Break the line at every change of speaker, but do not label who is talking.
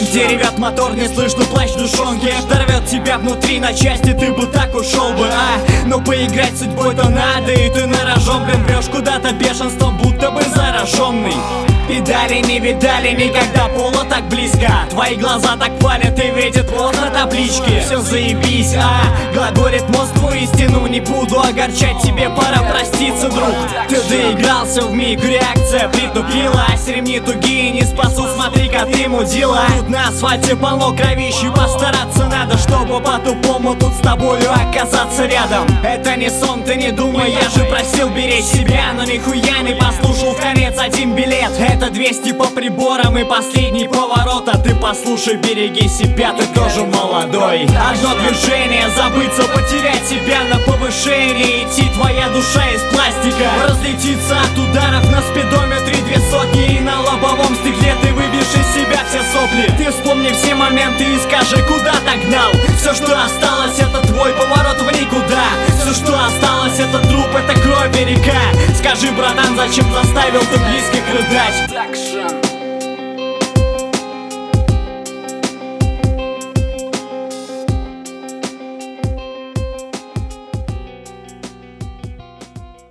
Где ревет мотор, не слышно плач душонки. Дорвет тебя внутри на части, ты бы так ушел бы, но поиграть судьбой-то надо, и ты на рожон, блин, врешь куда-то бешенством, будто бы зараженный. Педали не видали никогда, пола так близко. Твои глаза так палят и видят вот на табличке. Все заебись, глаголит мозг твою истину. Не буду огорчать, тебе пора проститься, друг. Ты доигрался в миг, реакция притупилась. Ремни тугие не спасут, смотри-ка ты мудила. Тут на асфальте полно кровищи, постараться надо, чтобы по-тупому тут с тобою оказаться рядом. Это не сон, ты не думай, я же просил беречь себя, но нихуя не послушал в конец один билет. Это 200 по приборам и последний поворот, а ты послушай, береги себя, ты тоже молодой. Одно движение, забыться, потерять себя на повышении. Идти твоя душа из пластика, разлетится от ударов на спидометре 200. И на лобовом стекле ты выбьешь из себя все сопли. Ты вспомни все моменты и скажи, куда ты гнал. Все, что осталось, это твой поворот в никуда. Все, что осталось, это труп, это кровь и река. Скажи, братан, зачем заставил ты близких рыдать?